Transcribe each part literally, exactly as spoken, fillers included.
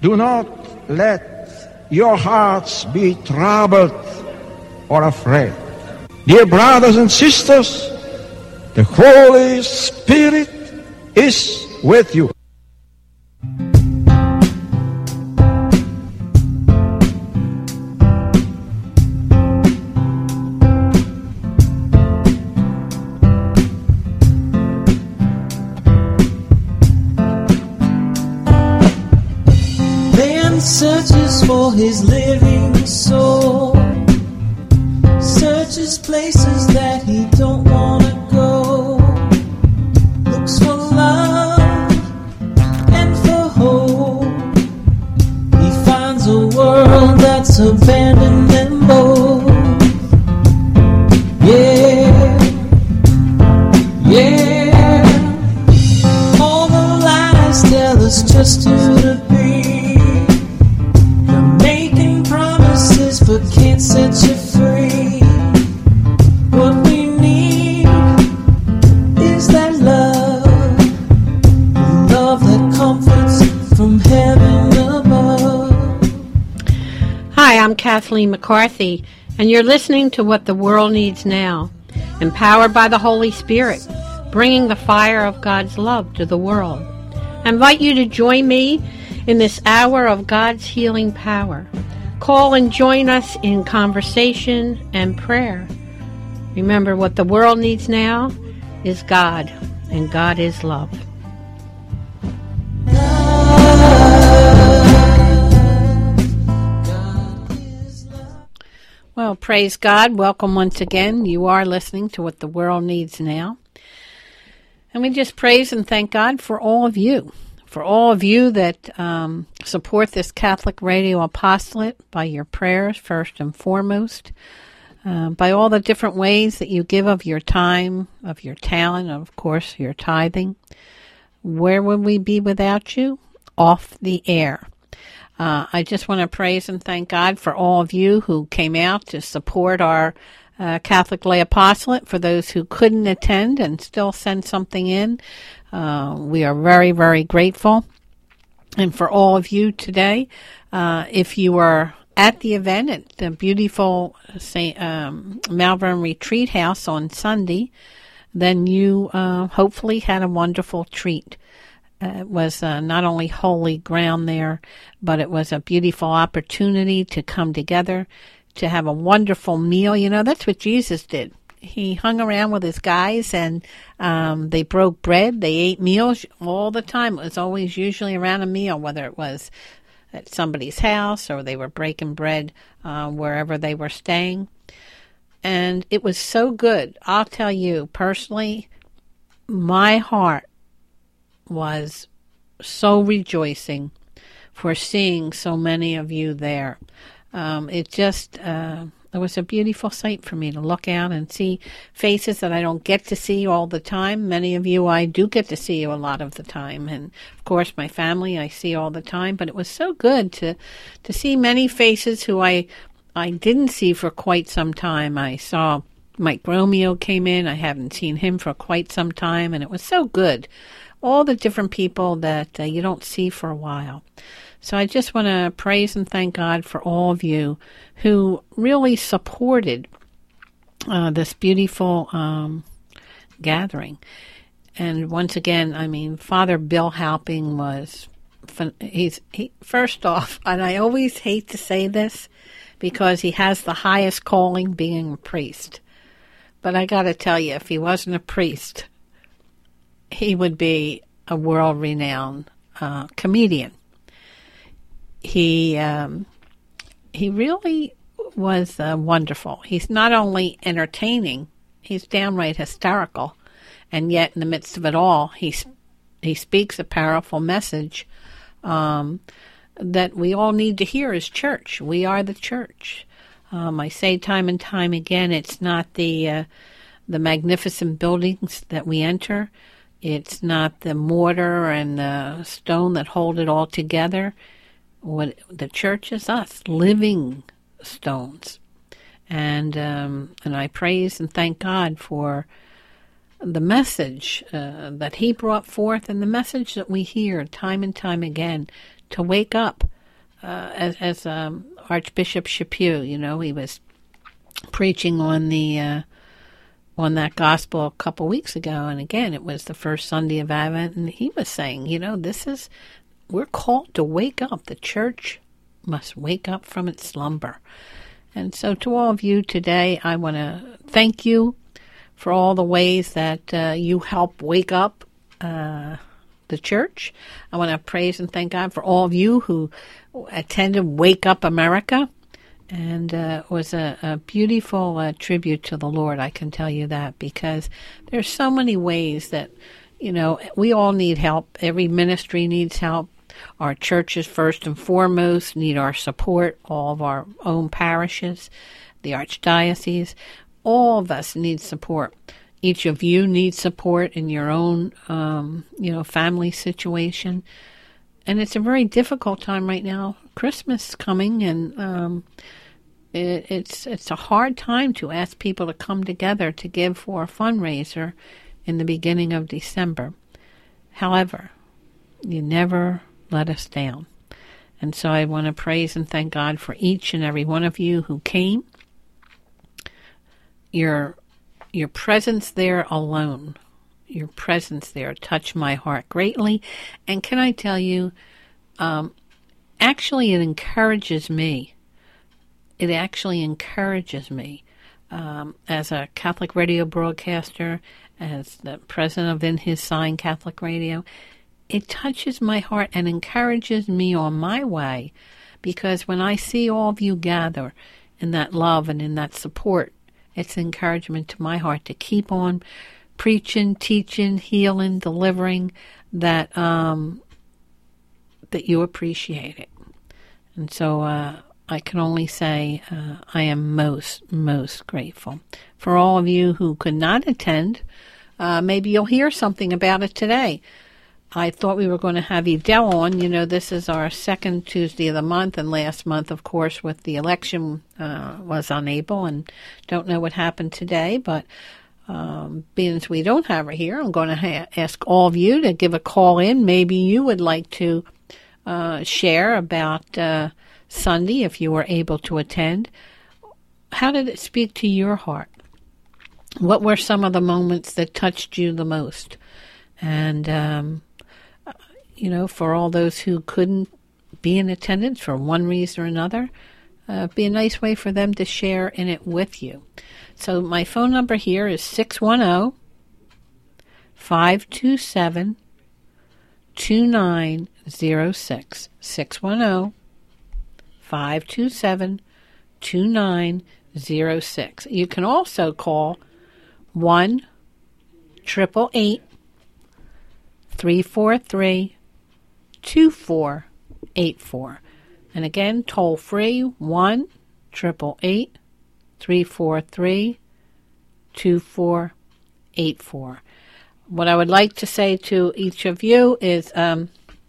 Do not let your hearts be troubled or afraid. Dear brothers and sisters, the Holy Spirit is with you. Man searches for his living soul, searches places that he don't want to go, looks for love and for hope. He finds a world that's abandoned them both. Yeah, yeah. All the lies tell us just who to be. They're making promises but can't set you free. What we need is that love, the love that comforts from heaven above. Hi, I'm Kathleen McCarthy, and you're listening to What the World Needs Now, empowered by the Holy Spirit, bringing the fire of God's love to the world. I invite you to join me in this hour of God's healing power. Call and join us in conversation and prayer. Remember, what the world needs now is God, and God is love. Well, praise God. Welcome once again. You are listening to What the World Needs Now. And we just praise and thank God for all of you, for all of you that um, support this Catholic Radio Apostolate by your prayers, first and foremost, uh, by all the different ways that you give of your time, of your talent, and of course, your tithing. Where would we be without you? Off the air. Uh, I just want to praise and thank God for all of you who came out to support our uh, Catholic Lay Apostolate. For those who couldn't attend and still send something in, uh, we are very, very grateful. And for all of you today, uh, if you were at the event at the beautiful Saint Um, Malvern Retreat House on Sunday, then you uh, hopefully had a wonderful treat. Uh, it was uh, not only holy ground there, but it was a beautiful opportunity to come together, to have a wonderful meal. You know, that's what Jesus did. He hung around with his guys, and um, they broke bread. They ate meals all the time. It was always usually around a meal, whether it was at somebody's house or they were breaking bread uh, wherever they were staying. And it was so good. I'll tell you, personally, my heart was so rejoicing for seeing so many of you there. Um, it just, uh, it was a beautiful sight for me to look out and see faces that I don't get to see all the time. Many of you I do get to see you a lot of the time. And, of course, my family I see all the time. But it was so good to, to see many faces who I, I didn't see for quite some time. I saw Mike Romeo came in. I haven't seen him for quite some time. And it was so good. All the different people that uh, you don't see for a while. So I just want to praise and thank God for all of you who really supported uh, this beautiful um, gathering. And once again, I mean, Father Bill Halping was, he's he, first off, and I always hate to say this because he has the highest calling, being a priest. But I got to tell you, if he wasn't a priest, he would be a world-renowned uh, comedian. He um, he really was uh, wonderful. He's not only entertaining, he's downright hysterical, and yet in the midst of it all, he he speaks a powerful message um, that we all need to hear as church. We are the church. Um, I say time and time again, it's not the uh, the magnificent buildings that we enter. It's not the mortar and the stone that hold it all together. What the church is us, living stones. And um, and I praise and thank God for the message uh, that he brought forth and the message that we hear time and time again to wake up, uh, as, as um, Archbishop Chaput, you know, he was preaching on the uh, on that gospel a couple weeks ago, and again, it was the first Sunday of Advent, and he was saying, you know, this is, we're called to wake up. The church must wake up from its slumber. And so to all of you today, I want to thank you for all the ways that uh, you help wake up uh, the church. I want to praise and thank God for all of you who attended Wake Up America. And uh, it was a, a beautiful uh, tribute to the Lord, I can tell you that, because there's so many ways that, you know, we all need help. Every ministry needs help. Our churches, first and foremost, need our support. All of our own parishes, the archdiocese, all of us need support. Each of you needs support in your own, um, you know, family situation. And it's a very difficult time right now. Christmas is coming, and um, it, it's it's a hard time to ask people to come together to give for a fundraiser in the beginning of December. However, you never let us down. And so I want to praise and thank God for each and every one of you who came. Your your presence there alone, your presence there touched my heart greatly. And can I tell you, um, actually it encourages me. It actually encourages me um, as a Catholic radio broadcaster, as the president of In His Sign Catholic Radio. It touches my heart and encourages me on my way, because when I see all of you gather in that love and in that support, it's encouragement to my heart to keep on preaching, teaching, healing, delivering, that um, that you appreciate it. And so uh, I can only say uh, I am most, most grateful. For all of you who could not attend, uh, maybe you'll hear something about it today. I thought we were going to have Edel on. You know, this is our second Tuesday of the month, and last month, of course, with the election, uh, was unable, and don't know what happened today, but um, being as we don't have her here, I'm going to ha- ask all of you to give a call in. Maybe you would like to uh, share about uh, Sunday, if you were able to attend. How did it speak to your heart? What were some of the moments that touched you the most? And, um, you know, for all those who couldn't be in attendance for one reason or another, uh, be a nice way for them to share in it with you. So my phone number here is six one zero, five two seven, two nine zero six. six one zero, five two seven, two nine zero six. You can also call one triple eight, three four three, two four eight four. And again, toll free, one triple eight, three four three, two four eight four. What I would like to say to each of you is, um,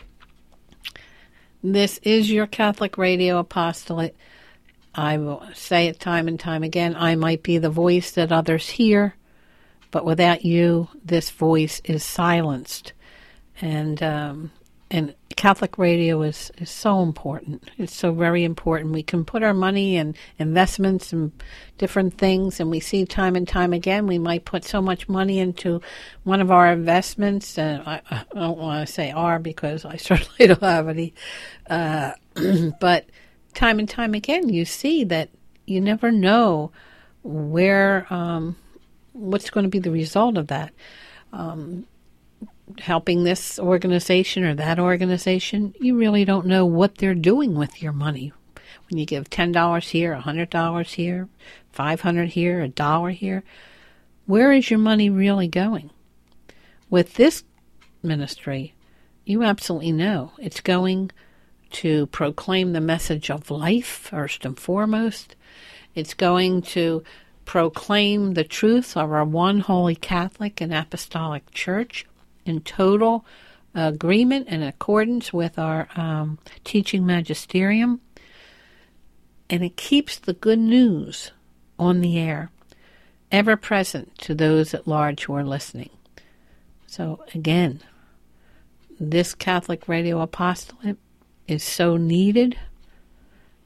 this is your Catholic Radio Apostolate. I will say it time and time again. I might be the voice that others hear, but without you, this voice is silenced. And um, and Catholic radio is, is so important. It's so very important. We can put our money in investments and different things, and we see time and time again, we might put so much money into one of our investments, and I, I don't want to say our because I certainly don't have any, uh, but time and time again, you see that you never know where, um, what's going to be the result of that. Um, helping this organization or that organization, you really don't know what they're doing with your money. When you give ten dollars here, one hundred dollars here, five hundred dollars here, a dollar here, where is your money really going? With this ministry, you absolutely know it's going to proclaim the message of life, first and foremost. It's going to proclaim the truth of our one holy Catholic and Apostolic Church in total agreement and accordance with our um, teaching magisterium. And it keeps the good news on the air, ever present to those at large who are listening. So again, this Catholic Radio Apostolate is so needed.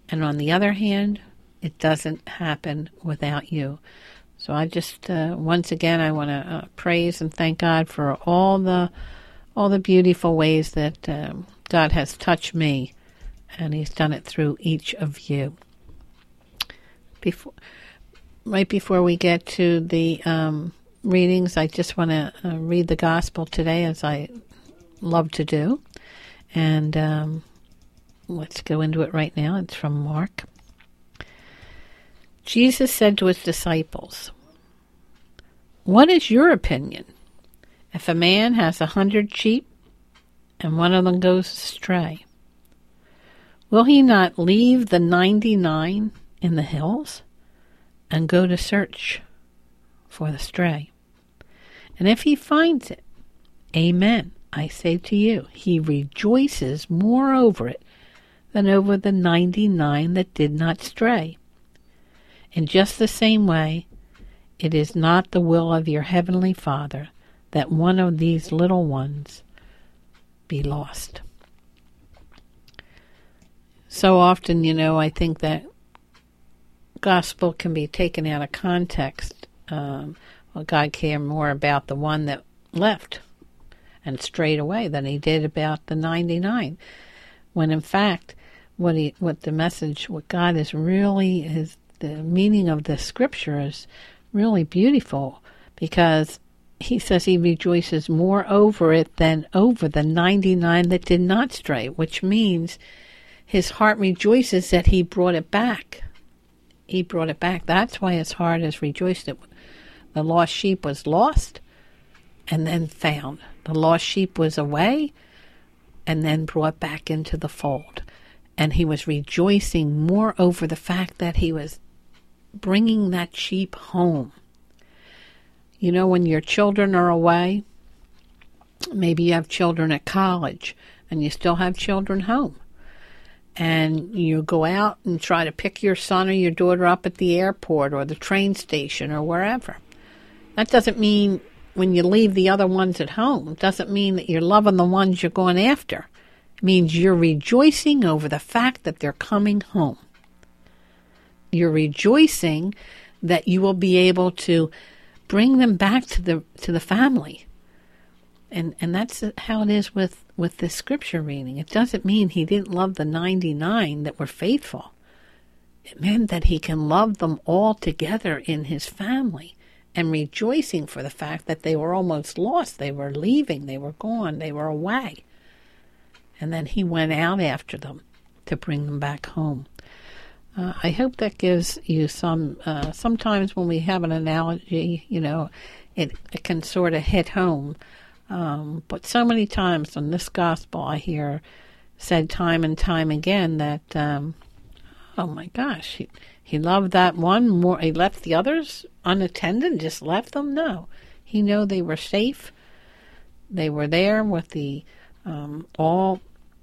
And on the other hand, it doesn't happen without you. So I just, uh, once again, I want to uh, praise and thank God for all the all the beautiful ways that um, God has touched me, and He's done it through each of you. Before, right before we get to the um, readings, I just want to uh, read the gospel today, as I love to do. And um, let's go into it right now. It's from Mark. Jesus said to his disciples, "What is your opinion? If a man has a hundred sheep and one of them goes astray, will he not leave the ninety-nine in the hills and go to search for the stray? And if he finds it, amen, I say to you, he rejoices more over it than over the ninety-nine that did not stray. In just the same way, it is not the will of your heavenly Father that one of these little ones be lost." So often, you know, I think that gospel can be taken out of context. Um, well, God cared more about the one that left and strayed away than He did about the ninety-nine. When in fact, what he, what the message, what God is really is. The meaning of the scripture is really beautiful, because He says He rejoices more over it than over the ninety-nine that did not stray, which means His heart rejoices that He brought it back. He brought it back. That's why His heart is rejoiced that the lost sheep was lost and then found. The lost sheep was away and then brought back into the fold. And He was rejoicing more over the fact that He was bringing that sheep home. You know, when your children are away, maybe you have children at college and you still have children home, and you go out and try to pick your son or your daughter up at the airport or the train station or wherever. That doesn't mean when you leave the other ones at home, it doesn't mean that you're loving the ones you're going after. It means you're rejoicing over the fact that they're coming home. You're rejoicing that you will be able to bring them back to the to the family. And and that's how it is with, with this scripture reading. It doesn't mean He didn't love the ninety-nine that were faithful. It meant that He can love them all together in His family, and rejoicing for the fact that they were almost lost. They were leaving. They were gone. They were away. And then He went out after them to bring them back home. Uh, I hope that gives you some, uh, sometimes when we have an analogy, you know, it, it can sort of hit home. Um, but so many times in this gospel I hear said time and time again that, um, oh my gosh, he, he loved that one more. He left the others unattended, just left them? No. He knew they were safe. They were there with the, um, all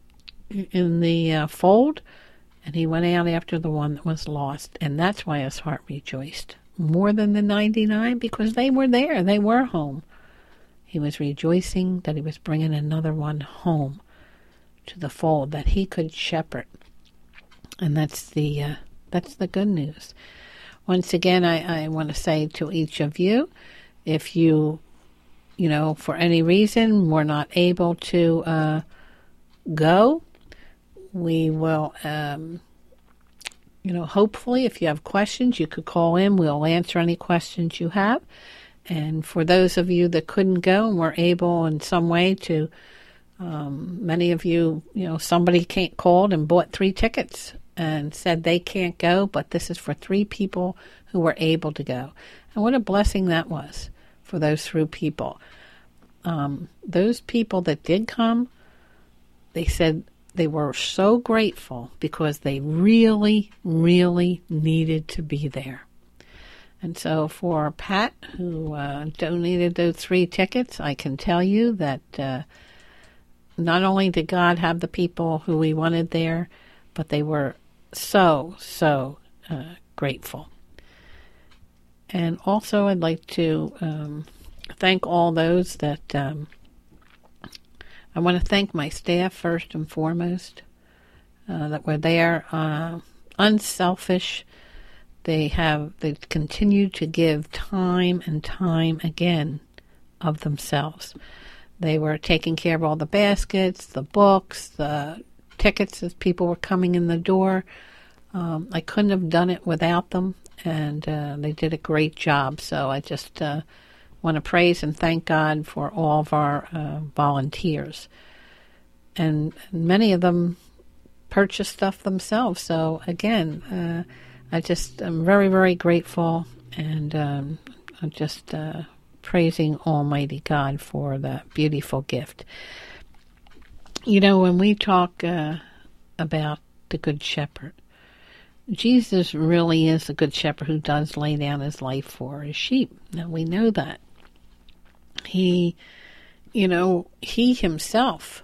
in the uh, fold. And He went out after the one that was lost. And that's why His heart rejoiced more than the ninety-nine, because they were there. They were home. He was rejoicing that He was bringing another one home to the fold that He could shepherd. And that's the uh, that's the good news. Once again, I, I want to say to each of you, if you, you know, for any reason were not able to uh, go, we will, um, you know, hopefully if you have questions, you could call in. We'll answer any questions you have. And for those of you that couldn't go and were able in some way to, um, many of you, you know, somebody can't called and bought three tickets and said they can't go, but this is for three people who were able to go. And what a blessing that was for those three people. Um, those people that did come, they said, they were so grateful because they really, really needed to be there. And so for Pat, who uh, donated those three tickets, I can tell you that uh, not only did God have the people who He wanted there, but they were so, so uh, grateful. And also I'd like to um, thank all those that... Um, I want to thank my staff first and foremost uh, that were there uh, unselfish. They have, they continue to give time and time again of themselves. They were taking care of all the baskets, the books, the tickets as people were coming in the door. Um, I couldn't have done it without them, and uh, they did a great job. So I just uh, want to praise and thank God for all of our uh, volunteers. And many of them purchased stuff themselves. So again, uh, I just am very, very grateful, and um, I'm just uh, praising Almighty God for that beautiful gift. You know, when we talk uh, about the Good Shepherd, Jesus really is the Good Shepherd who does lay down his life for his sheep. Now, we know that. He, you know, he himself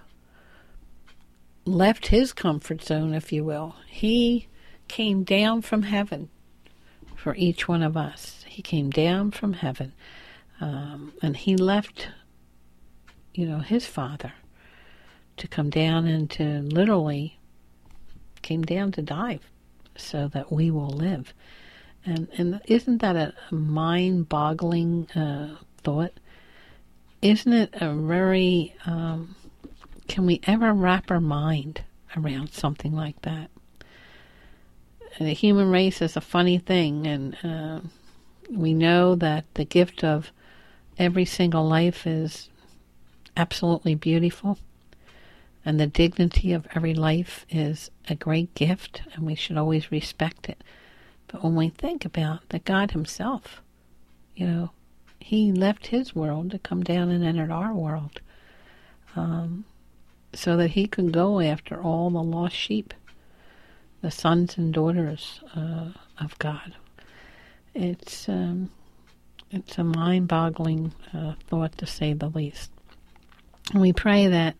left his comfort zone, if you will. He came down from heaven for each one of us. He came down from heaven, um, and he left, you know, his Father to come down and to literally came down to die so that we will live. And and isn't that a, a mind-boggling uh, thought? Isn't it a very, um, can we ever wrap our mind around something like that? The human race is a funny thing, and uh, we know that the gift of every single life is absolutely beautiful, and the dignity of every life is a great gift, and we should always respect it. But when we think about that God himself, you know, he left his world to come down and enter our world, um, so that he could go after all the lost sheep, the sons and daughters uh, of God. It's um, it's a mind-boggling uh, thought, to say the least. And we pray that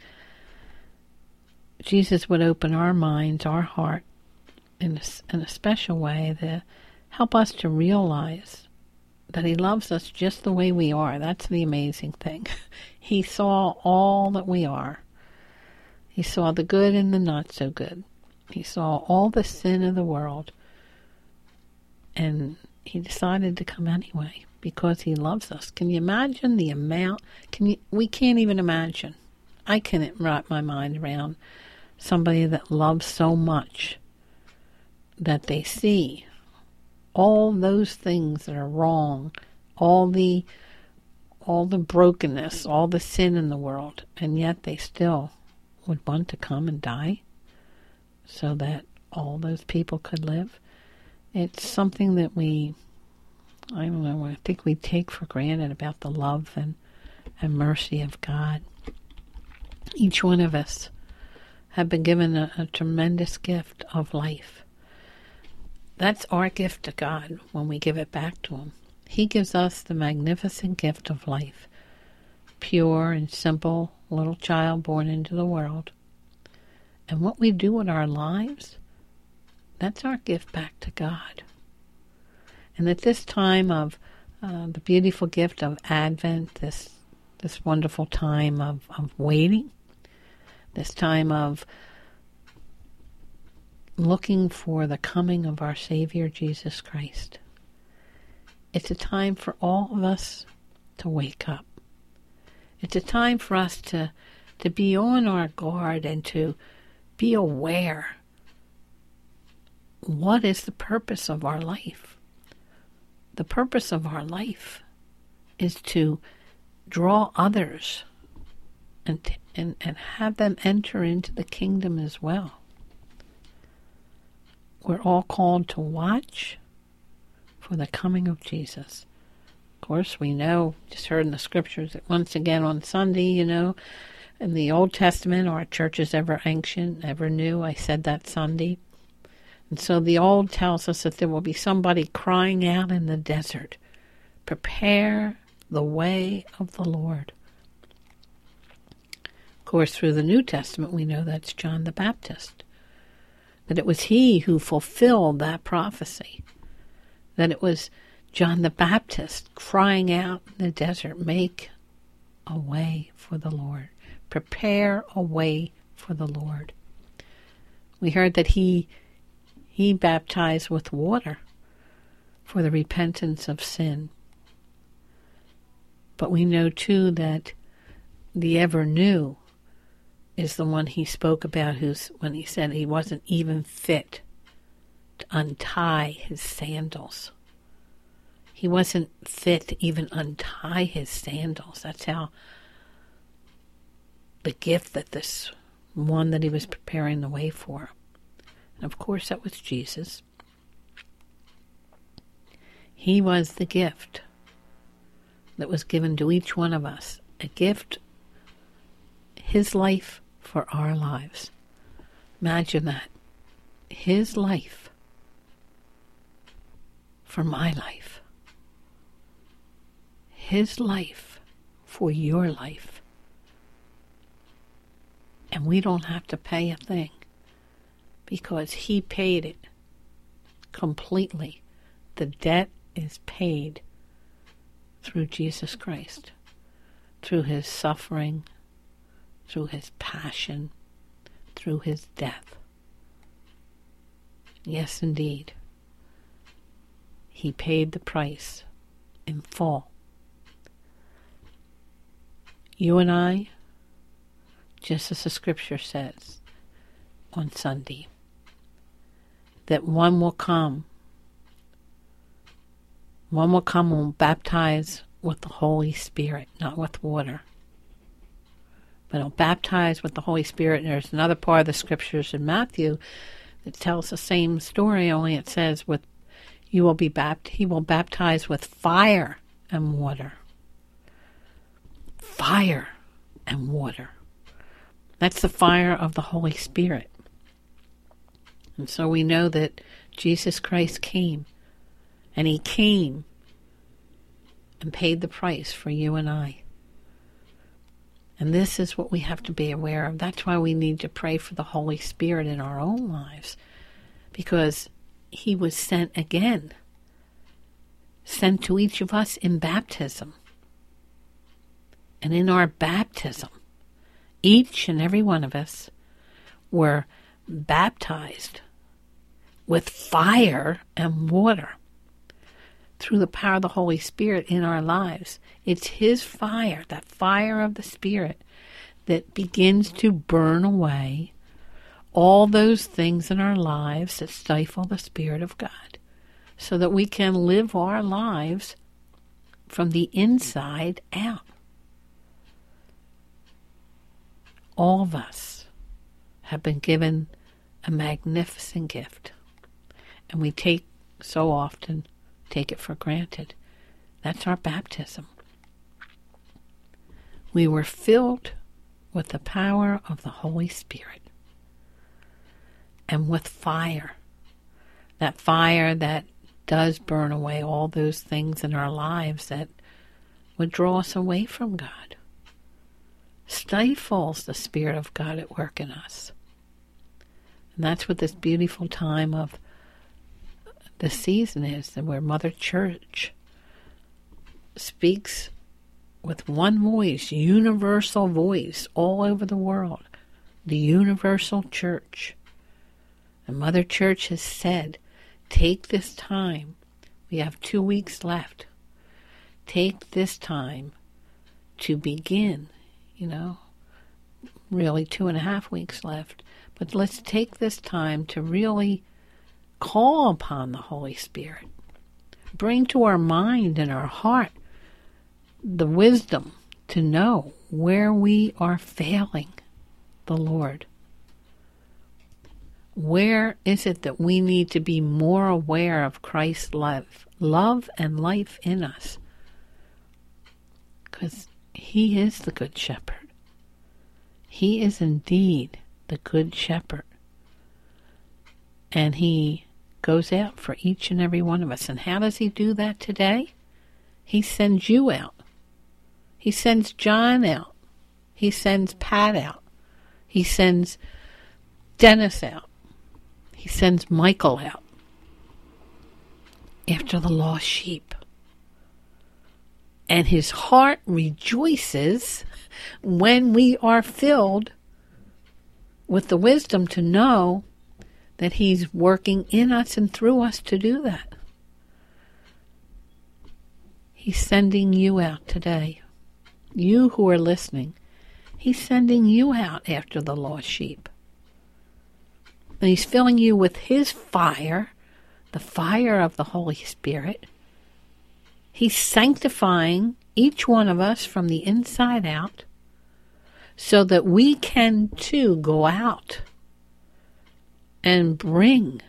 Jesus would open our minds, our heart, in a, in a special way to help us to realize that he loves us just the way we are. That's the amazing thing. He saw all that we are. He saw the good and the not so good. He saw all the sin of the world, and he decided to come anyway because he loves us. Can you imagine the amount? Can you? We can't even imagine. I can't wrap my mind around somebody that loves so much that they see all those things that are wrong, all the all the brokenness, all the sin in the world, and yet they still would want to come and die so that all those people could live. It's something that we, I don't know, I think we take for granted about the love and, and mercy of God. Each one of us have been given a, a tremendous gift of life. That's our gift to God when we give it back to him. He gives us the magnificent gift of life, pure and simple little child born into the world. And what we do with our lives, that's our gift back to God. And at this time of uh, the beautiful gift of Advent, this this wonderful time of, of waiting, this time of looking for the coming of our Savior Jesus Christ, it's a time for all of us to wake up. It's a time for us to, to be on our guard and to be aware. What is the purpose of our life? The purpose of our life is to draw others and, and, and have them enter into the kingdom as well. We're all called to watch for the coming of Jesus. Of course, we know, just heard in the scriptures, that once again on Sunday, you know, in the Old Testament, our church is ever ancient, ever new. I said that Sunday. And so the Old tells us that there will be somebody crying out in the desert, prepare the way of the Lord. Of course, through the New Testament, we know that's John the Baptist. That it was he who fulfilled that prophecy. That it was John the Baptist crying out in the desert, make a way for the Lord. Prepare a way for the Lord. We heard that he He baptized with water for the repentance of sin. But we know too that the ever new is the one he spoke about, who's when he said he wasn't even fit to untie his sandals. He wasn't fit to even untie his sandals. That's how the gift that this one that he was preparing the way for. And of course that was Jesus. He was the gift that was given to each one of us. A gift, his life for our lives. Imagine that. His life for my life. His life for your life. And we don't have to pay a thing because he paid it completely. The debt is paid through Jesus Christ, through his suffering, through his passion, through his death. Yes, indeed. He paid the price in full. You and I, just as the scripture says on Sunday, that one will come, one will come and will baptize with the Holy Spirit, not with water, but he'll baptize with the Holy Spirit. And there's another part of the scriptures in Matthew that tells the same story, only it says with you will be bapt- he will baptize with fire and water. Fire and water. That's the fire of the Holy Spirit. And so we know that Jesus Christ came, and he came and paid the price for you and I. And this is what we have to be aware of. That's why we need to pray for the Holy Spirit in our own lives, because he was sent again, sent to each of us in baptism. And in our baptism, each and every one of us were baptized with fire and water through the power of the Holy Spirit in our lives. It's his fire, that fire of the Spirit, that begins to burn away all those things in our lives that stifle the Spirit of God, so that we can live our lives from the inside out. All of us have been given a magnificent gift, and we take so often take it for granted. That's our baptism. We were filled with the power of the Holy Spirit and with fire. That fire that does burn away all those things in our lives that would draw us away from God. Stifles the Spirit of God at work in us. And that's what this beautiful time of the season is, and where Mother Church speaks with one voice, universal voice, all over the world. The universal church. And Mother Church has said, take this time. We have two weeks left. Take this time to begin. You know, really two and a half weeks left. But let's take this time to really call upon the Holy Spirit. Bring to our mind and our heart the wisdom to know where we are failing the Lord. Where is it that we need to be more aware of Christ's love, love and life in us? Because he is the Good Shepherd. He is indeed the Good Shepherd. And he goes out for each and every one of us. And how does he do that today? He sends you out. He sends John out. He sends Pat out. He sends Dennis out. He sends Michael out after the lost sheep. And his heart rejoices when we are filled with the wisdom to know that He's working in us and through us to do that. He's sending you out today. You who are listening, He's sending you out after the lost sheep. And He's filling you with His fire, the fire of the Holy Spirit. He's sanctifying each one of us from the inside out so that we can too go out and bring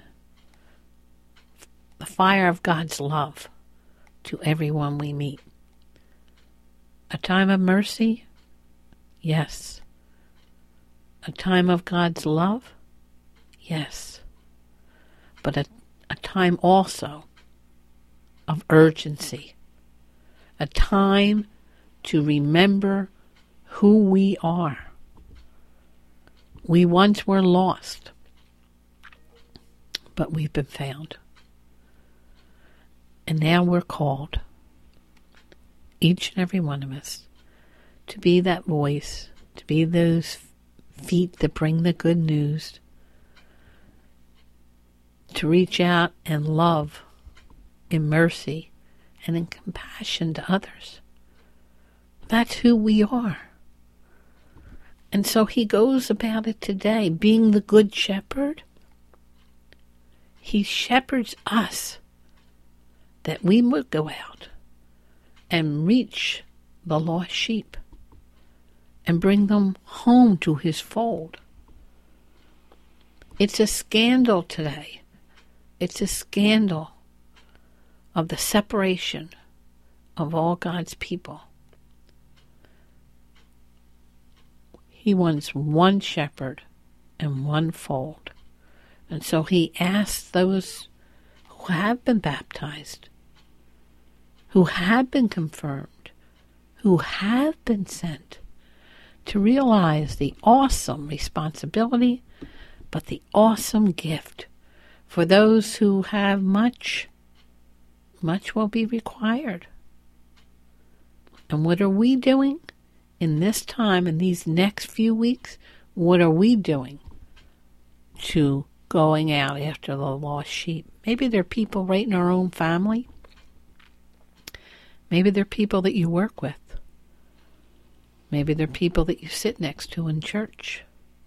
the fire of God's love to everyone we meet. A time of mercy? Yes. A time of God's love? Yes. But a, a time also of urgency. A time to remember who we are. We once were lost, but we've been found. And now we're called, each and every one of us, to be that voice, to be those feet that bring the good news, to reach out and love in mercy and in compassion to others. That's who we are. And so He goes about it today, being the good shepherd. He shepherds us that we would go out and reach the lost sheep and bring them home to His fold. It's a scandal today. It's a scandal of the separation of all God's people. He wants one shepherd and one fold. And so He asks those who have been baptized, who have been confirmed, who have been sent, to realize the awesome responsibility, but the awesome gift. For those who have much, much will be required. And what are we doing in this time, in these next few weeks? What are we doing to going out after the lost sheep? Maybe they're people right in our own family. Maybe they're people that you work with. Maybe they're people that you sit next to in church.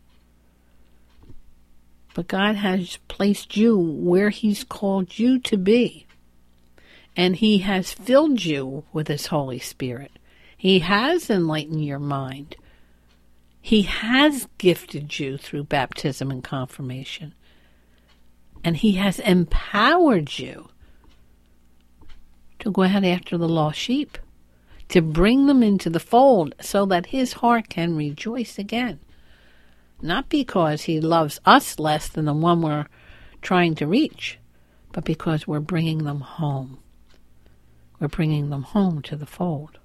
But God has placed you where He's called you to be. And He has filled you with His Holy Spirit. He has enlightened your mind. He has gifted you through baptism and confirmation. And He has empowered you to go out after the lost sheep, to bring them into the fold so that His heart can rejoice again. Not because He loves us less than the one we're trying to reach, but because we're bringing them home. We're bringing them home to the fold.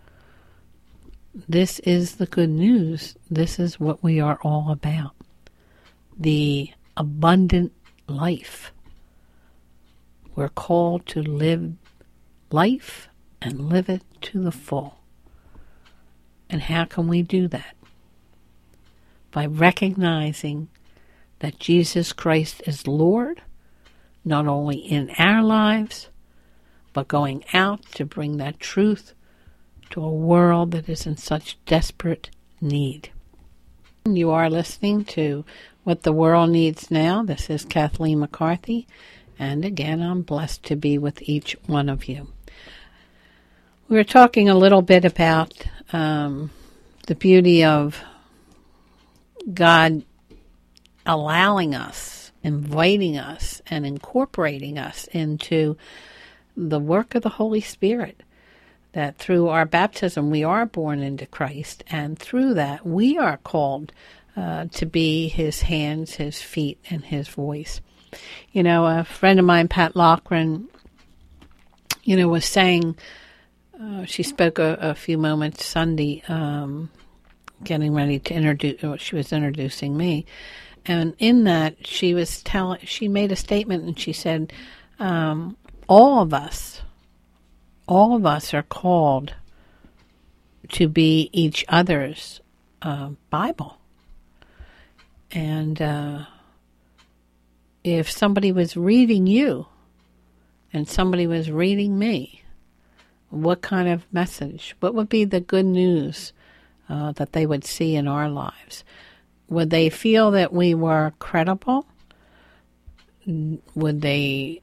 This is the good news. This is what we are all about. The abundant life. We're called to live life and live it to the full. And how can we do that? By recognizing that Jesus Christ is Lord, not only in our lives, but going out to bring that truth to a world that is in such desperate need. You are listening to What the World Needs Now. This is Kathleen McCarthy, and again, I'm blessed to be with each one of you. We were talking a little bit about um, the beauty of God allowing us, inviting us, and incorporating us into the work of the Holy Spirit. That through our baptism we are born into Christ, and through that we are called uh, to be His hands, His feet, and His voice. You know, a friend of mine, Pat Loughran, you know, was saying, uh, she spoke a, a few moments Sunday, um, getting ready to introduce, or she was introducing me, and in that she was telling, she made a statement, and she said, um, all of us, all of us are called to be each other's uh, Bible. And uh, if somebody was reading you and somebody was reading me, what kind of message, what would be the good news uh, that they would see in our lives? Would they feel that we were credible? Would they,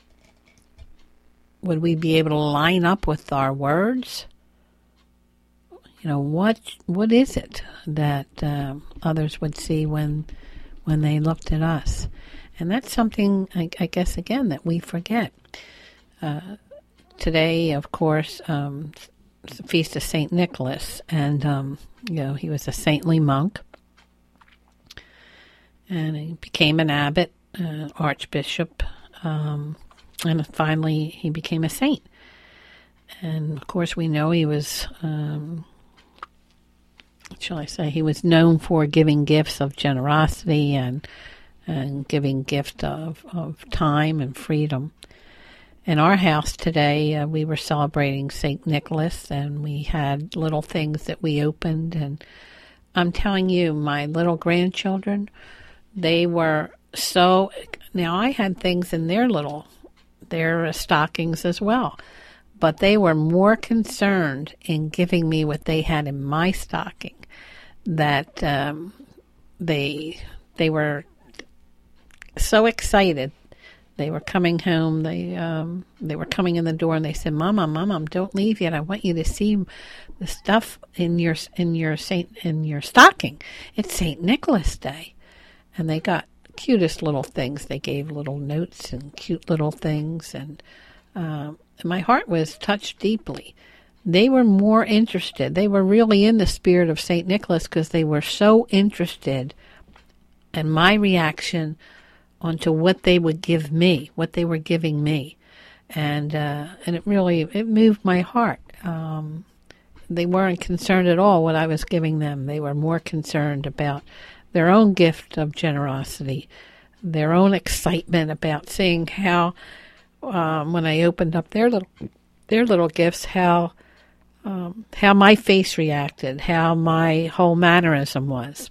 would we be able to line up with our words? You know, what what is it that uh, others would see when when they looked at us? And that's something, I, I guess, again, that we forget. Uh, today, of course, um, it's the Feast of Saint Nicholas, and, um, you know, he was a saintly monk, and he became an abbot, uh, archbishop, um, and finally he became a saint. And, of course, we know he was... Um, shall I say, he was known for giving gifts of generosity and and giving gift of, of time and freedom. In our house today, uh, we were celebrating Saint Nicholas, and we had little things that we opened. And I'm telling you, my little grandchildren, they were so... Now, I had things in their little, their uh, stockings as well. But they were more concerned in giving me what they had in my stocking, that um, they they were so excited. They were coming home. They um, they were coming in the door, and they said, "Mama, Mama, don't leave yet. I want you to see the stuff in your in your Saint in your stocking. It's Saint Nicholas Day," and they got the cutest little things. They gave little notes and cute little things, and. Um, My heart was touched deeply. They were more interested. They were really in the spirit of Saint Nicholas because they were so interested in my reaction onto what they would give me, what they were giving me. And uh, and it really, it moved my heart. Um, they weren't concerned at all what I was giving them. They were more concerned about their own gift of generosity, their own excitement about seeing how Um, when I opened up their little their little gifts, how um, how my face reacted, how my whole mannerism was.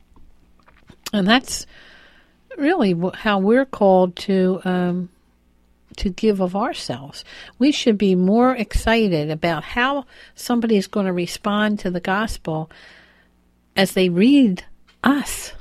And that's really how we're called to um, to give of ourselves. We should be more excited about how somebody is going to respond to the gospel as they read us.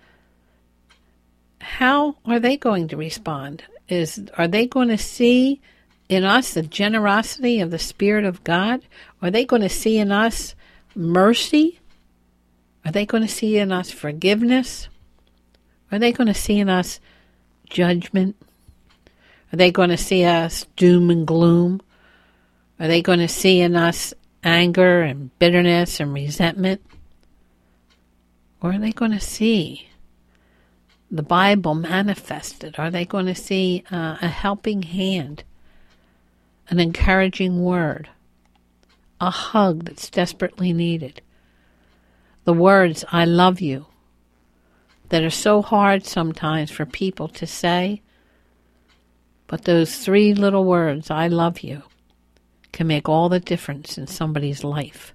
How are they going to respond? Is are they going to see in us the generosity of the Spirit of God? Are they going to see in us mercy? Are they going to see in us forgiveness? Are they going to see in us judgment? Are they going to see us doom and gloom? Are they going to see in us anger and bitterness and resentment? Or are they going to see the Bible manifested? Are they going to see uh, a helping hand, an encouraging word, a hug that's desperately needed? The words, I love you, that are so hard sometimes for people to say, but those three little words, I love you, can make all the difference in somebody's life.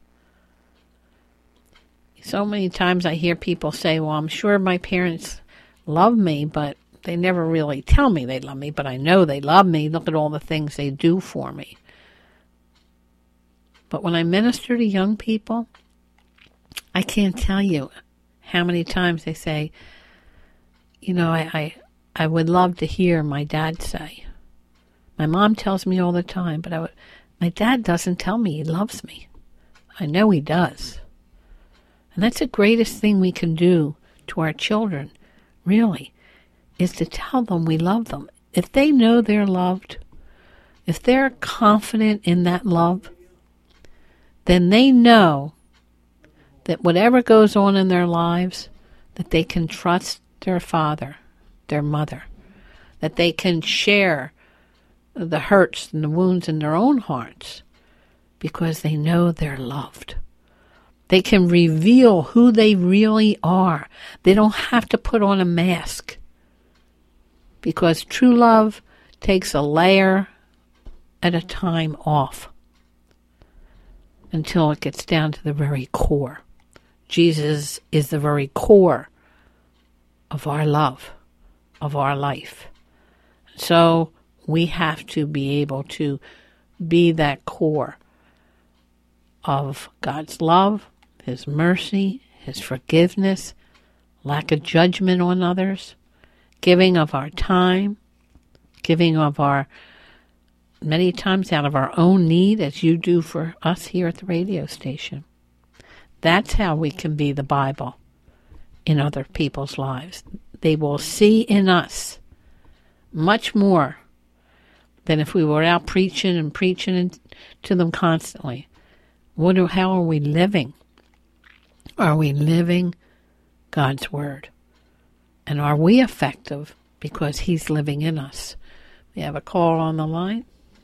So many times I hear people say, well, I'm sure my parents love me, but they never really tell me they love me, but I know they love me. Look at all the things they do for me. But when I minister to young people, I can't tell you how many times they say, you know, I, I, I would love to hear my dad say. My mom tells me all the time, but I would, my dad doesn't tell me he loves me. I know he does. And that's the greatest thing we can do to our children, really, is to tell them we love them. If they know they're loved, if they're confident in that love, then they know that whatever goes on in their lives, that they can trust their father, their mother, that they can share the hurts and the wounds in their own hearts because they know they're loved. They can reveal who they really are. They don't have to put on a mask, because true love takes a layer at a time off until it gets down to the very core. Jesus is the very core of our love. of our life. So we have to be able to be that core of God's love, His mercy, His forgiveness, lack of judgment on others, giving of our time, giving of our, many times out of our own need, as you do for us here at the radio station. That's how we can be the Bible in other people's lives. They will see in us much more than if we were out preaching and preaching to them constantly. What are, how are we living? Are we living God's Word? And are we effective because He's living in us? We have a call on the line.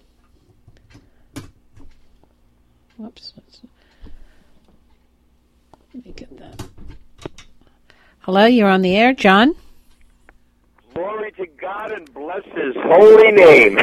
Whoops. Let me get that. Hello, you're on the air, John. Glory to God and bless His holy name.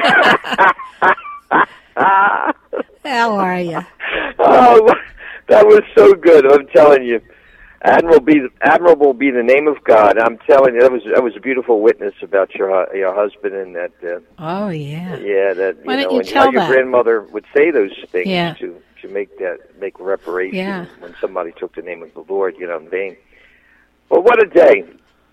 How are you? Oh, that was so good. I'm telling you, admirable be admirable be the name of God. I'm telling you, that was that was a beautiful witness about your your husband and that. Uh, oh yeah. Yeah, that you Why know, don't you and tell how your that? grandmother would say those things Yeah. to to make that make reparation Yeah. when somebody took the name of the Lord, you know, in vain. Well, what a day!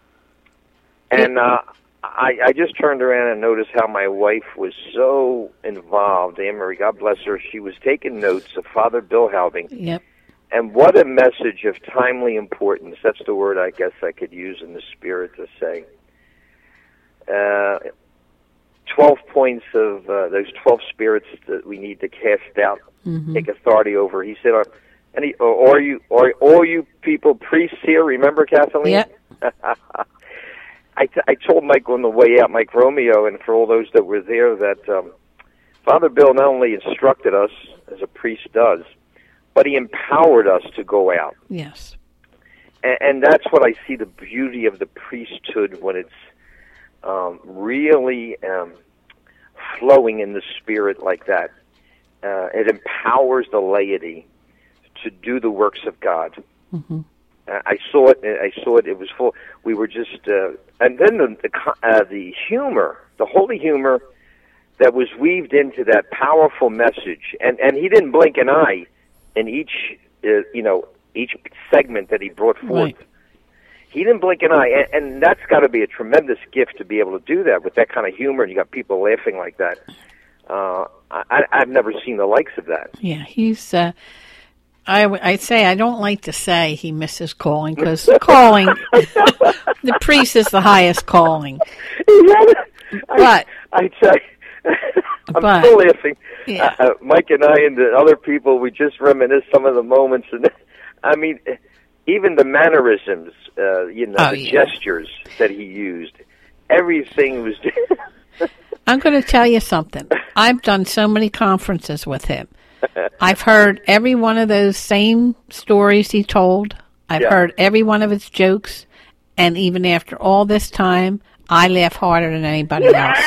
And uh, I, I just turned around and noticed how my wife was so involved. Anne Marie, God bless her. She was taking notes of Father Bill Halving. Yep. And what a message of timely importance. That's the word I guess I could use in the spirit to say. Uh, twelve points of uh, those twelve spirits that we need to cast out, Mm-hmm. take authority over. He said, uh, any, or, or you, or all you people, priests here, remember, Kathleen? Yep. I, t- I told Mike on the way out, Mike Romeo, and for all those that were there, that um, Father Bill not only instructed us, as a priest does, but he empowered us to go out. Yes. And, and that's what I see the beauty of the priesthood when it's um, really um, flowing in the spirit like that. Uh, it empowers the laity to do the works of God. Mm-hmm. I saw it. I saw it. It was full. We were just, uh, and then the the, uh, the humor, the holy humor that was weaved into that powerful message, and and he didn't blink an eye in each, uh, you know, each segment that he brought forth. Right. He didn't blink an eye, and, and that's got to be a tremendous gift to be able to do that with that kind of humor, and you got people laughing like that. Uh, I, I've never seen the likes of that. Yeah, he's. Uh, I I say I don't like to say he misses calling because calling, the priest is the highest calling. I, But I tell you, I'm But- still laughing. Yeah. Uh, Mike and I and the other people, we just reminisce some of the moments, and I mean, even the mannerisms, uh, you know, Oh, the yeah. gestures that he used, everything was. I'm going to tell you something. I've done so many conferences with him. I've heard every one of those same stories he told. I've Yeah. heard every one of his jokes. And even after all this time, I laugh harder than anybody else.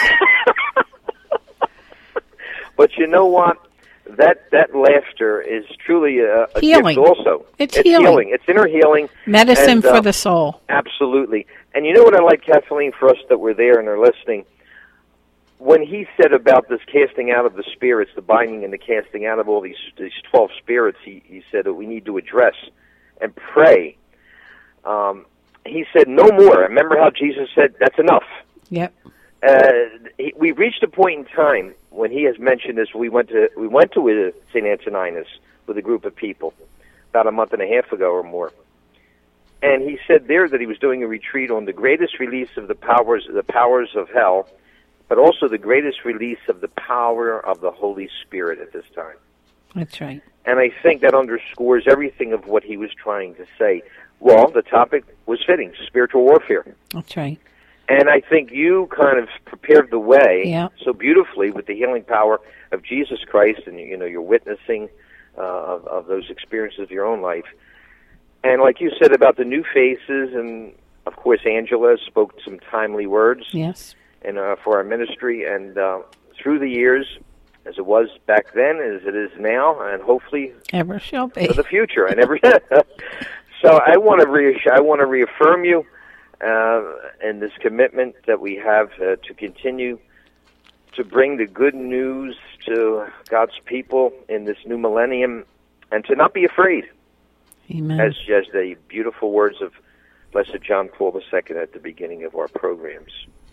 But you know what? That that laughter is truly a, a Healing. gift also. It's healing. It's inner healing. Medicine And, for uh, the soul. Absolutely. And you know what I like, Kathleen, for us that were there and are listening? When he said about this casting out of the spirits, the binding and the casting out of all these these twelve spirits, he, he said that we need to address and pray. Um, he said, no more. Remember how Jesus said, that's enough. Yep. Uh, he, we reached a point in time when he has mentioned this. We went to we went to uh, Saint Antoninus with a group of people about a month and a half ago or more, and he said there that he was doing a retreat on the greatest release of the powers the powers of hell, but also the greatest release of the power of the Holy Spirit at this time. That's right. And I think that underscores everything of what he was trying to say. Well, the topic was fitting: spiritual warfare. That's right. And I think you kind of prepared the way Yeah. so beautifully with the healing power of Jesus Christ, and you know you're witnessing uh, of, of those experiences of your own life. And like you said about the new faces, and of course Angela spoke some timely words Yes. and uh, for our ministry. And uh, through the years, as it was back then, as it is now, and hopefully Ever shall be. for the future. And every so I want to reassure, I want to reaffirm you. uh, and this commitment that we have uh, to continue to bring the good news to God's people in this new millennium, and to not be afraid. Amen. As, as the beautiful words of Blessed John Paul the Second at the beginning of our programs.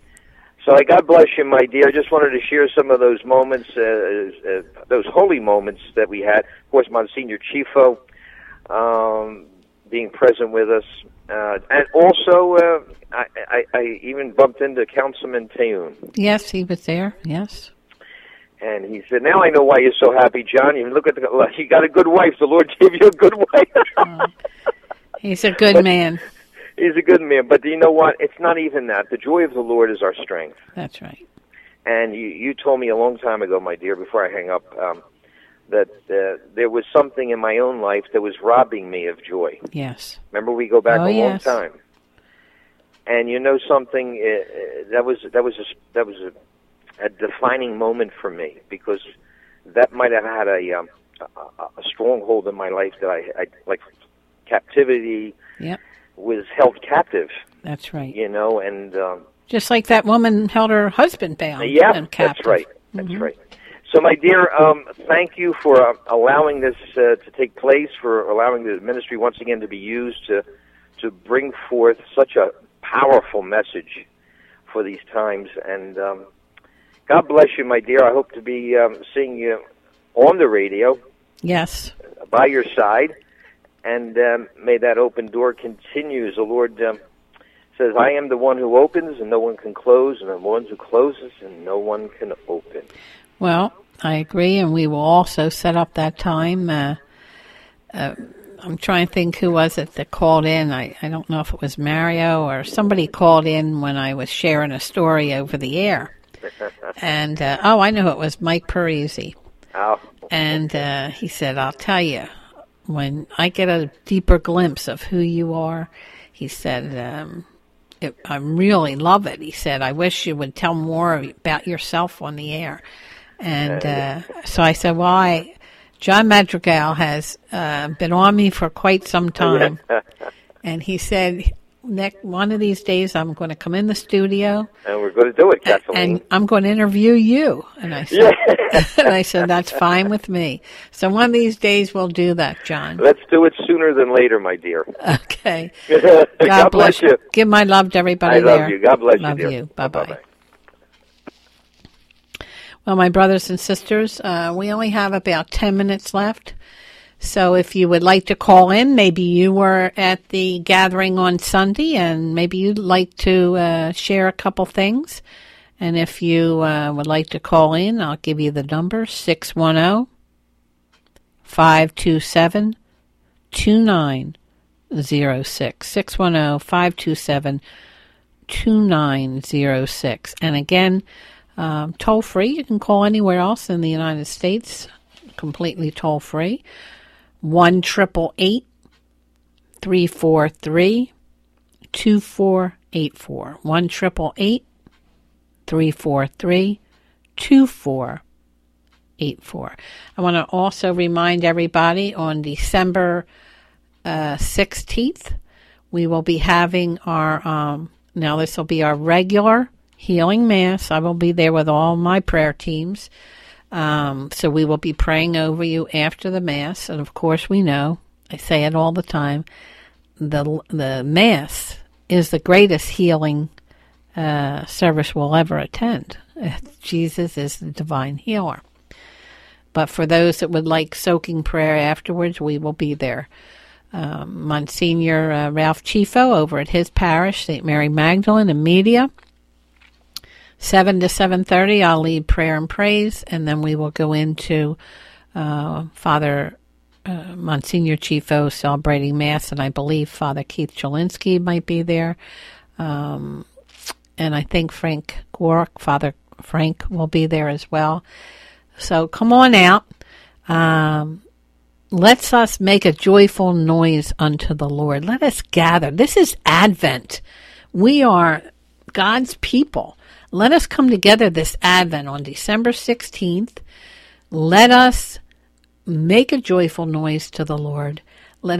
So I God bless you, my dear. I just wanted to share some of those moments, uh, uh, those holy moments that we had. Of course, Monsignor Chifo um, being present with us. Uh, and also, uh, I, I, I even bumped into Councilman Tayoun. Yes, he was there, yes. And he said, now I know why you're so happy, John. You look at the, you got a good wife. The Lord gave you a good wife. Oh, he's a good man. He's a good man. But you know what? It's not even that. The joy of the Lord is our strength. That's right. And you, you told me a long time ago, my dear, before I hang up, um, that uh, there was something in my own life that was robbing me of joy. Yes. Remember, we go back oh, a yes. long time. And you know something? Uh, that was that was a, that was a, a defining moment for me, because that might have had a um, a, a stronghold in my life that I, I like captivity. Yep. Was held captive. That's right. You know, and um, just like that woman held her husband bound. Yeah, and captive. That's right. That's mm-hmm. right. So, my dear, um, thank you for uh, allowing this uh, to take place, for allowing the ministry once again to be used to to bring forth such a powerful message for these times. And um, God bless you, my dear. I hope to be um, seeing you on the radio. Yes. By your side. And um, may that open door continue as the Lord um, says, I am the one who opens and no one can close, and I'm the one who closes and no one can open. Well, I agree, and we will also set up that time. Uh, uh, I'm trying to think who was it that called in. I, I don't know if it was Mario or somebody called in when I was sharing a story over the air. And, uh, oh, I know it was Mike Parisi. Oh. And uh, he said, I'll tell you, when I get a deeper glimpse of who you are, he said, um, it, I really love it. He said, I wish you would tell more about yourself on the air. And uh, so I said, well, I, John Madrigal has uh, been on me for quite some time. And he said, next one of these days I'm going to come in the studio. And we're going to do it, Kathleen. And I'm going to interview you. And I said, yeah. and I said, that's fine with me. So one of these days we'll do that, John. Let's do it sooner than later, my dear. Okay. God, God bless you. you. Give my love to everybody I love there. you. God bless love you, dear. you. Bye-bye. Bye-bye. Well, my brothers and sisters, uh, we only have about ten minutes left. So if you would like to call in, maybe you were at the gathering on Sunday and maybe you'd like to uh, share a couple things. And if you uh, would like to call in, I'll give you the number, six one zero, five two seven, two nine zero six. six one zero, five two seven, two nine zero six. And again, um, toll free. You can call anywhere else in the United States, completely toll free. one triple eight, three four three, two four eight four. one triple eight, three four three, two four eight four. I want to also remind everybody on December uh, sixteenth, we will be having our, um, now this will be our regular healing mass. I will be there with all my prayer teams. Um, so we will be praying over you after the Mass. And of course we know, I say it all the time, the the Mass is the greatest healing uh, service we'll ever attend. Jesus is the divine healer. But for those that would like soaking prayer afterwards, we will be there. Um, Monsignor uh, Ralph Chifo over at his parish, Saint Mary Magdalene in Media. seven to seven thirty, I'll lead prayer and praise, and then we will go into uh, Father uh, Monsignor Chifo celebrating Mass, and I believe Father Keith Jelinski might be there. Um, and I think Frank Gork, Father Frank, will be there as well. So come on out. Um, let's us make a joyful noise unto the Lord. Let us gather. This is Advent. We are God's people. Let us come together this Advent on December sixteenth. Let us make a joyful noise to the Lord. Let him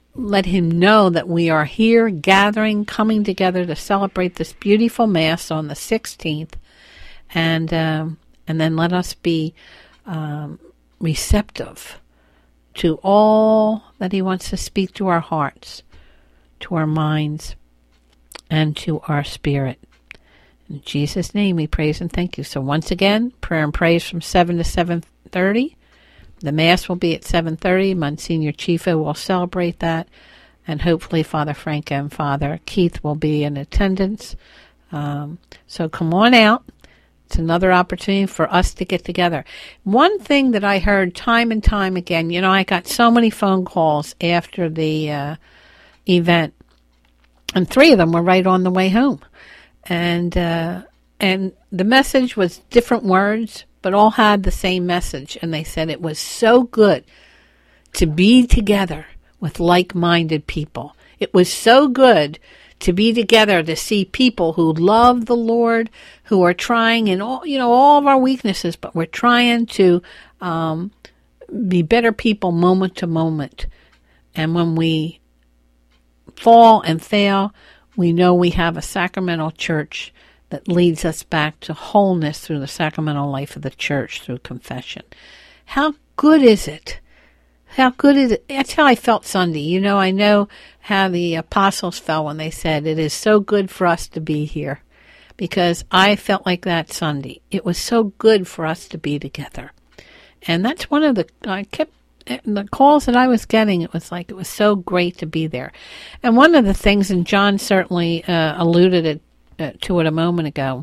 let him know that we are here gathering, coming together to celebrate this beautiful Mass on the sixteenth. And, um, and then let us be um, receptive to all that he wants to speak to our hearts, to our minds, and to our spirit. In Jesus' name we praise and thank you. So once again, prayer and praise from seven to seven thirty. The Mass will be at seven thirty. Monsignor Chifo will celebrate that. And hopefully Father Franca and Father Keith will be in attendance. Um, so come on out. It's another opportunity for us to get together. One thing that I heard time and time again, you know, I got so many phone calls after the uh, event, and three of them were right on the way home. And uh, and the message was different words, but all had the same message. And they said it was so good to be together with like-minded people. It was so good to be together, to see people who love the Lord, who are trying in all, you know, all of our weaknesses, but we're trying to um, be better people moment to moment. And when we fall and fail, we know we have a sacramental church that leads us back to wholeness through the sacramental life of the church through confession. How good is it? How good is it? That's how I felt Sunday. You know, I know how the apostles felt when they said, it is so good for us to be here. Because I felt like that Sunday. It was so good for us to be together. And that's one of the, I kept, the calls that I was getting, it was like, it was so great to be there. And one of the things, and John certainly uh, alluded it, uh, to it a moment ago,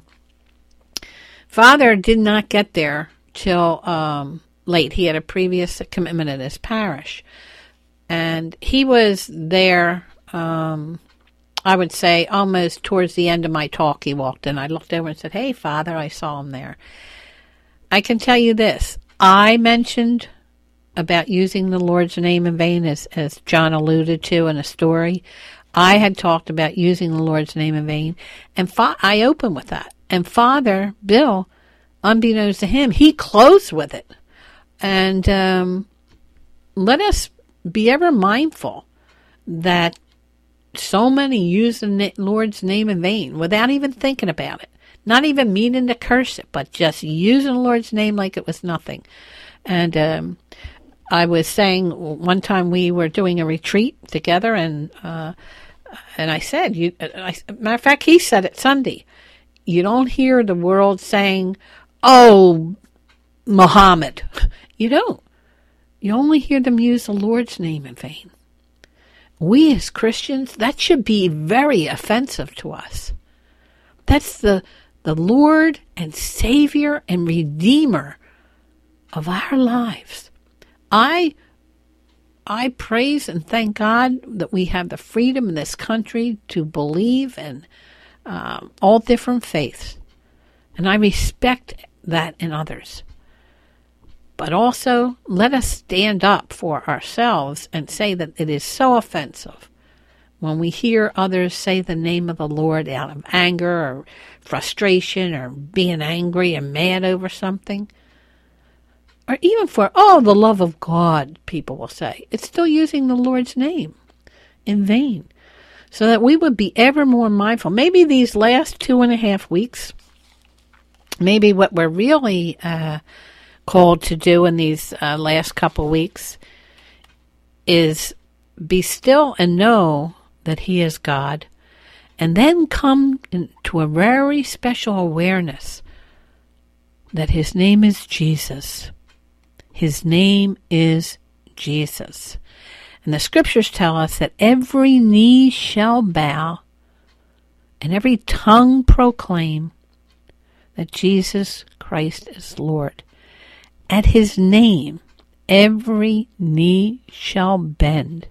Father did not get there till um, late. He had a previous commitment at his parish. And he was there, um, I would say, almost towards the end of my talk. He walked in. I looked over and said, hey, Father, I saw him there. I can tell you this. I mentioned about using the Lord's name in vain, as, as John alluded to in a story. I had talked about using the Lord's name in vain, and fa- I opened with that. And Father Bill, unbeknownst to him, he closed with it. And um, let us be ever mindful that so many use the na- Lord's name in vain without even thinking about it. Not even meaning to curse it, but just using the Lord's name like it was nothing. And um, I was saying one time we were doing a retreat together, and uh, and I said, you, I, matter of fact, he said it Sunday, you don't hear the world saying, oh, Muhammad. You don't. You only hear them use the Lord's name in vain. We as Christians, that should be very offensive to us. That's the the Lord and Savior and Redeemer of our lives. I I praise and thank God that we have the freedom in this country to believe in um, all different faiths. And I respect that in others. But also, let us stand up for ourselves and say that it is so offensive when we hear others say the name of the Lord out of anger or frustration or being angry and mad over something. Or even for, oh, the love of God, people will say. It's still using the Lord's name in vain. So that we would be ever more mindful. Maybe these last two and a half weeks, maybe what we're really uh, called to do in these uh, last couple weeks is be still and know that He is God, and then come into a very special awareness that His name is Jesus. His name is Jesus. And the scriptures tell us that every knee shall bow and every tongue proclaim that Jesus Christ is Lord. At His name, every knee shall bend.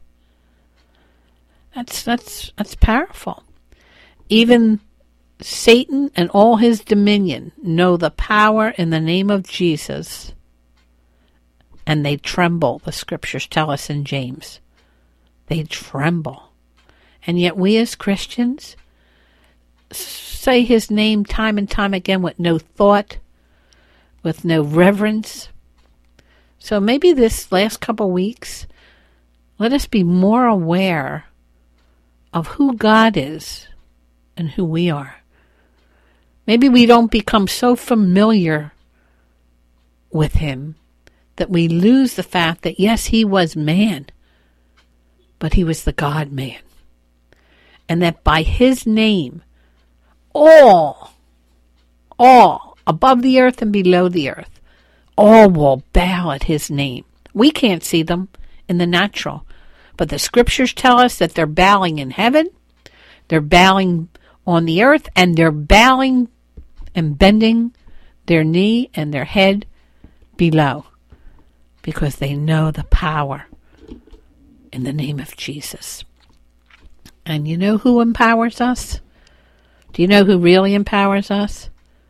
That's that's that's powerful. Even Satan and all his dominion know the power in the name of Jesus, and they tremble, the scriptures tell us in James. They tremble. And yet we as Christians say His name time and time again with no thought, with no reverence. So maybe this last couple weeks, Let us be more aware of who God is and who we are. Maybe we don't become so familiar with him that we lose the fact that, yes, he was man, but he was the God-man. And that by his name, all, all, above the earth and below the earth, all will bow at his name. We can't see them in the natural, but the scriptures tell us that they're bowing in heaven, they're bowing on the earth, and they're bowing and bending their knee and their head below, because they know the power in the name of Jesus. And you know who empowers us? Do you know who really empowers us?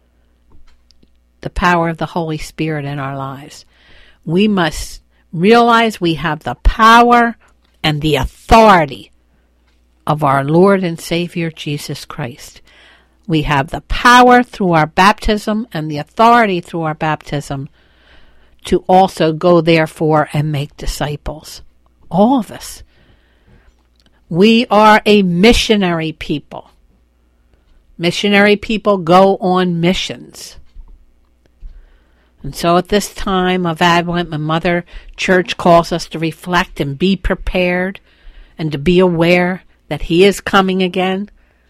The power of the Holy Spirit in our lives. We must realize we have the power and the authority of our Lord and Savior Jesus Christ. We have the power through our baptism and the authority through our baptism to also go therefore and make disciples. All of us. We are a missionary people. Missionary people go on missions. And so at this time of Advent, my Mother Church calls us to reflect and be prepared and to be aware that he is coming again.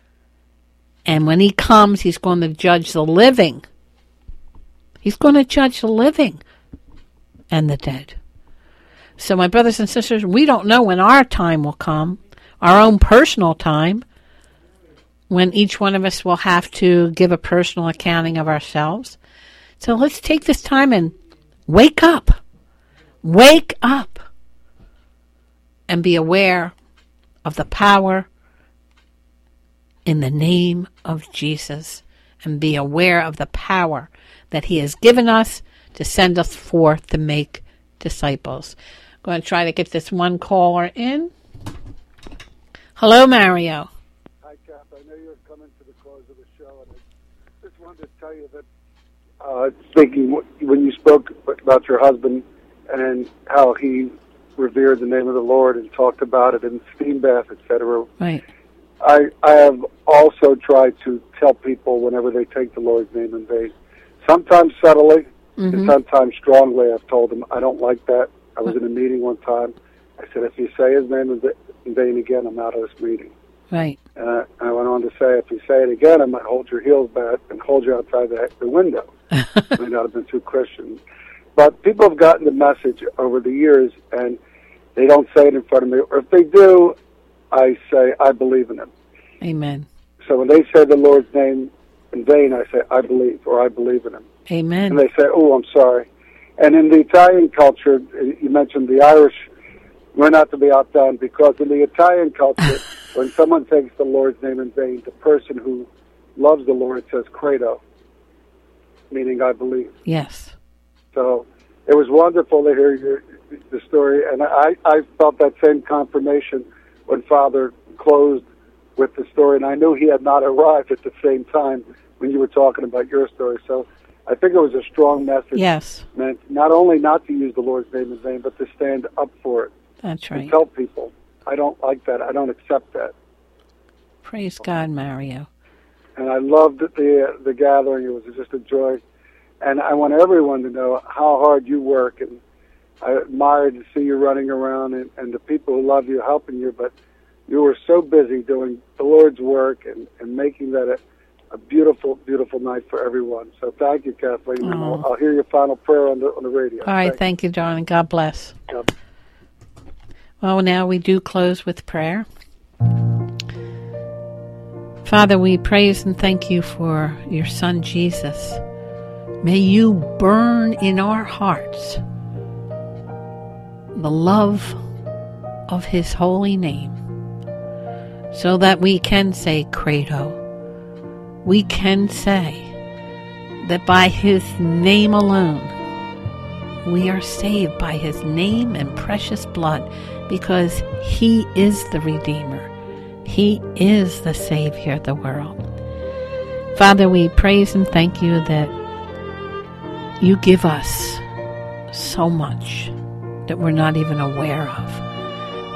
And when he comes, he's going to judge the living. He's going to judge the living and the dead. So my brothers and sisters, we don't know when our time will come, our own personal time, when each one of us will have to give a personal accounting of ourselves. So let's take this time and wake up. Wake up. And be aware of the power in the name of Jesus. And be aware of the power that he has given us to send us forth to make disciples. I'm going to try to get this one caller in. Hello, Mario. Hi, Kath. I know you're coming to the close of the show, and I just wanted to tell you that uh, thinking when you spoke about your husband and how he revered the name of the Lord and talked about it in steam bath, et cetera. Right. I, I have also tried to tell people whenever they take the Lord's name in vain, sometimes subtly, mm-hmm. and sometimes strongly. I've told them, I don't like that. I was in a meeting one time. I said, if you say his name in vain again, I'm out of this meeting. Right. And I, I went on to say, if you say it again, I might hold your heels back and hold you outside the, the window. May not have been too Christian. But people have gotten the message over the years, and they don't say it in front of me. Or if they do, I say, I believe in him. Amen. So when they say the Lord's name in vain, I say, I believe, or I believe in him. Amen. And they say, oh, I'm sorry. And in the Italian culture, you mentioned the Irish, we're not to be outdone, because in the Italian culture, when someone takes the Lord's name in vain, the person who loves the Lord says credo, meaning I believe. Yes. So it was wonderful to hear your, the story, and I, I felt that same confirmation when Father closed with the story, and I knew he had not arrived at the same time when you were talking about your story. So I think it was a strong message. Yes. Meant not only not to use the Lord's name in vain, but to stand up for it. That's right. And tell people, I don't like that. I don't accept that. Praise God, Mario. And I loved the the gathering. It was just a joy. And I want everyone to know how hard you work. And I admire to see you running around and, and the people who love you helping you. But you were so busy doing the Lord's work and, and making that a, a beautiful, beautiful night for everyone. So thank you, Kathleen. And I'll, I'll hear your final prayer on the on the radio. All right. Thank, thank you, darling. God bless. God. Well, now we do close with prayer. Father, we praise and thank you for your Son, Jesus. May you burn in our hearts the love of his holy name, so that we can say credo. We can say that by his name alone, we are saved by his name and precious blood, because he is the Redeemer. He is the Savior of the world. Father, we praise and thank you that you give us so much that we're not even aware of.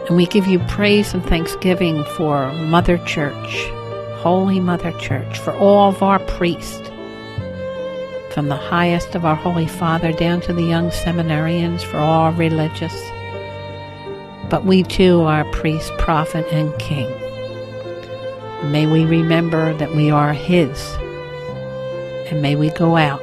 And we give you praise and thanksgiving for Mother Church, Holy Mother Church, for all of our priests, from the highest of our Holy Father down to the young seminarians, for all religious. But we too are priest, prophet, and king. May we remember that we are His, and may we go out,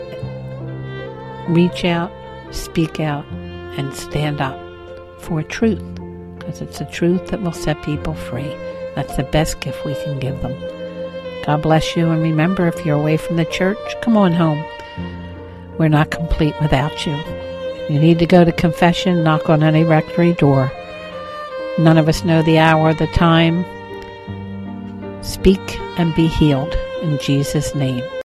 reach out, speak out, and stand up for truth, because it's the truth that will set people free. That's the best gift we can give them. God bless you, and remember, if you're away from the church, come on home. We're not complete without you. If you need to go to confession, knock on any rectory door. None of us know the hour, the time. Speak and be healed in Jesus' name.